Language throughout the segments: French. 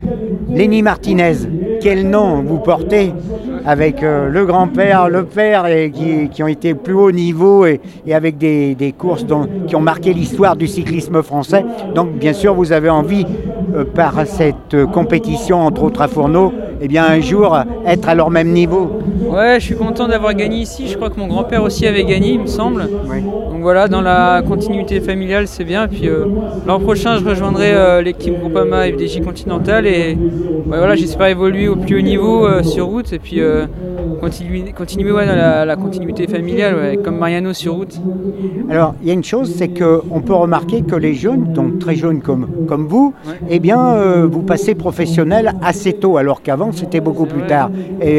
Lenny Martinez, quel nom vous portez avec le grand-père, le père, et qui ont été plus haut niveau et avec des courses qui ont marqué l'histoire du cyclisme français. Donc bien sûr, vous avez envie, par cette compétition, entre autres à Fourneau, eh bien, un jour être à leur même niveau. Ouais, je suis content d'avoir gagné ici. Je crois que mon grand-père aussi avait gagné, il me semble. Oui. Donc voilà, dans la continuité familiale, c'est bien. Et puis l'an prochain, je rejoindrai l'équipe Groupama FDJ Continental et voilà, j'espère évoluer au plus haut niveau sur route et puis continuer dans la continuité familiale, comme Mariano sur route. Alors, il y a une chose, c'est qu'on peut remarquer que les jeunes, donc très jeunes comme vous, eh bien, vous passez professionnel assez tôt, alors qu'avant, c'était beaucoup plus tard.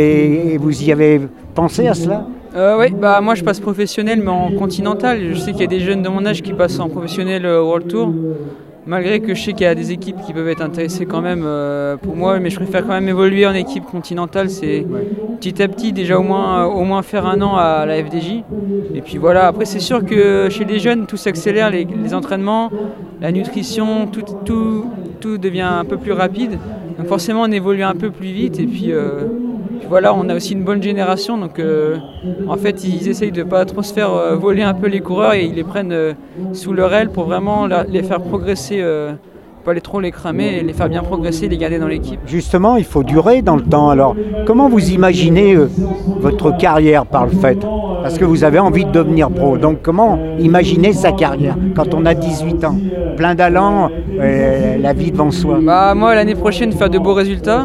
Et vous y avez pensé à cela ? Oui, moi je passe professionnel, mais en continental. Je sais qu'il y a des jeunes de mon âge qui passent en professionnel World Tour. Malgré que je sais qu'il y a des équipes qui peuvent être intéressées quand même pour moi, mais je préfère quand même évoluer en équipe continentale. C'est petit à petit déjà au moins faire un an à la FDJ. Et puis voilà, après c'est sûr que chez les jeunes tout s'accélère, les entraînements, la nutrition, tout devient un peu plus rapide. Donc forcément on évolue un peu plus vite et puis voilà, on a aussi une bonne génération, donc en fait ils essayent de ne pas trop se faire voler un peu les coureurs et ils les prennent sous leur aile pour vraiment les faire progresser, pas trop les cramer et les faire bien progresser, les garder dans l'équipe. Justement, il faut durer dans le temps. Alors, comment vous imaginez votre carrière par le fait ? Parce que vous avez envie de devenir pro. Donc, comment imaginer sa carrière quand on a 18 ans ? Plein d'allant, la vie devant soi. Moi, l'année prochaine, faire de beaux résultats.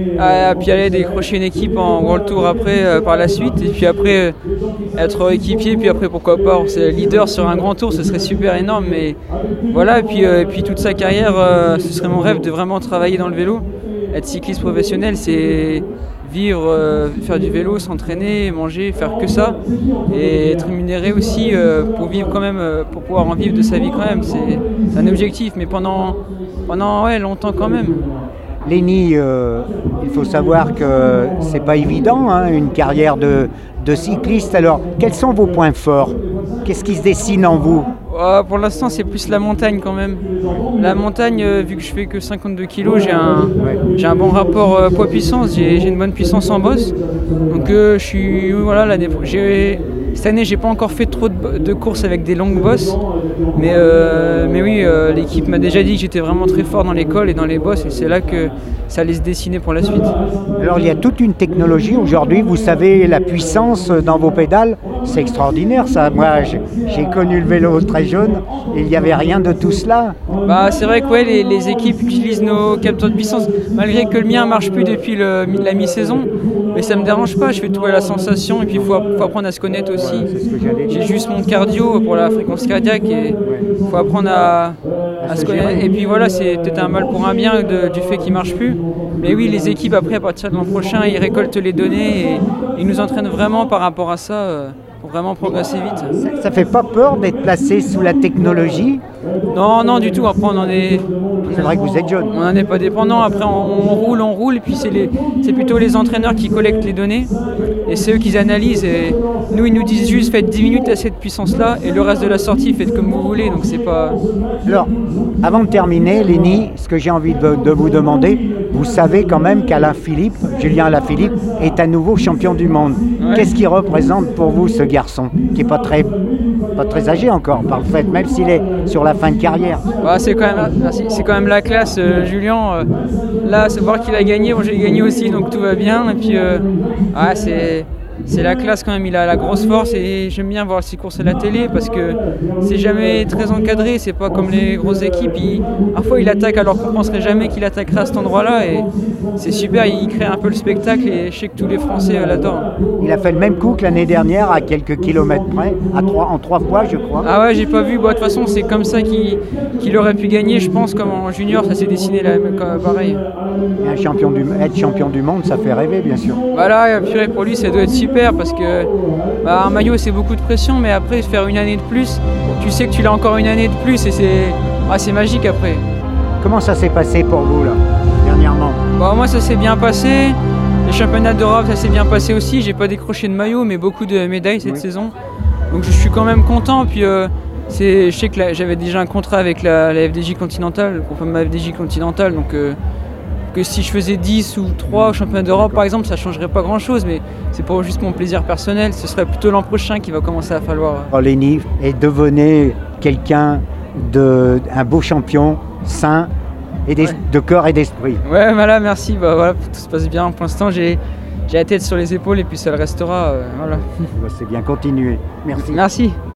Puis aller décrocher une équipe en World Tour après, par la suite. Et puis après, être équipier. Puis après, pourquoi pas, c'est leader sur un grand tour, ce serait super énorme. Mais voilà, et puis toute sa carrière, ce serait mon rêve de vraiment travailler dans le vélo. Être cycliste professionnel, c'est vivre, faire du vélo, s'entraîner, manger, faire que ça. Et être rémunéré aussi pour vivre quand même, pour pouvoir en vivre de sa vie quand même. C'est un objectif, mais pendant longtemps quand même. Lenny, il faut savoir que c'est pas évident, une carrière de cycliste. Alors, quels sont vos points forts ? Qu'est-ce qui se dessine en vous ? Pour l'instant, c'est plus la montagne quand même. La montagne, vu que je fais que 52 kg, j'ai un bon rapport poids-puissance. J'ai une bonne puissance en bosse. Donc, cette année, j'ai pas encore fait trop de courses avec des longues bosses. Mais oui, l'équipe m'a déjà dit que j'étais vraiment très fort dans l'école et dans les bosses. Et c'est là que ça allait se dessiner pour la suite. Alors, il y a toute une technologie aujourd'hui. Vous savez, la puissance dans vos pédales, c'est extraordinaire ça. Moi, j'ai connu le vélo très jeune et il n'y avait rien de tout cela. C'est vrai que les équipes utilisent nos capteurs de puissance, malgré que le mien ne marche plus depuis la mi-saison. Mais ça ne me dérange pas, je fais tout à la sensation et puis il faut apprendre à se connaître aussi. J'ai juste mon cardio pour la fréquence cardiaque et il faut apprendre à se connaître. Et puis voilà, c'est peut-être un mal pour un bien du fait qu'il ne marche plus. Mais oui, les équipes après, à partir de l'an prochain, ils récoltent les données et ils nous entraînent vraiment par rapport à ça. Pour vraiment progresser vite. Ça fait pas peur d'être placé sous la technologie ? Non, du tout. Après, c'est vrai que vous êtes jeune. On n'en est pas dépendant. Après, on roule. Et puis, c'est plutôt les entraîneurs qui collectent les données. Et c'est eux qui analysent. Et nous, ils nous disent juste, faites 10 minutes à cette puissance-là. Et le reste de la sortie, faites comme vous voulez. Donc, c'est pas... Alors, avant de terminer, Lenny, ce que j'ai envie de vous demander, vous savez quand même Julien Alaphilippe, est à nouveau champion du monde. Ouais. Qu'est-ce qui représente pour vous ce garçon, qui n'est pas très âgé encore, par le fait, même s'il est sur la fin de carrière? C'est quand même la classe, Julien. Là, c'est voir qu'il a gagné, j'ai gagné aussi, donc tout va bien. Et puis, c'est la classe quand même, il a la grosse force et j'aime bien voir ses courses à la télé parce que c'est jamais très encadré, c'est pas comme les grosses équipes. Parfois il attaque alors qu'on ne penserait jamais qu'il attaquerait à cet endroit-là et c'est super, il crée un peu le spectacle et je sais que tous les Français l'adorent. Il a fait le même coup que l'année dernière à quelques kilomètres près, en 3 fois je crois. Ah ouais, j'ai pas vu, de toute façon c'est comme ça qu'il aurait pu gagner, je pense, comme en junior, ça s'est dessiné là, pareil. Et être champion du monde, ça fait rêver bien sûr. Voilà, purée, pour lui ça doit être super parce que un maillot c'est beaucoup de pression, mais après faire une année de plus, tu sais que tu l'as encore une année de plus et c'est magique après. Comment ça s'est passé pour vous là, dernièrement? Moi ça s'est bien passé, les championnats d'Europe ça s'est bien passé aussi, j'ai pas décroché de maillot mais beaucoup de médailles cette saison, donc je suis quand même content. Puis je sais que j'avais déjà un contrat avec la FDJ Continental, ma FDJ Continental, donc que si je faisais 10 ou 3 au championnat d'Europe par exemple, ça ne changerait pas grand chose, mais c'est pour juste mon plaisir personnel. Ce serait plutôt l'an prochain qu'il va commencer à falloir. Lenny, et devenez quelqu'un un beau champion, sain, et de corps et d'esprit. Ouais, voilà, merci. Bah, voilà, tout se passe bien. Pour l'instant, j'ai la tête sur les épaules et puis ça le restera. Voilà. C'est bien, continuer. Merci. Merci.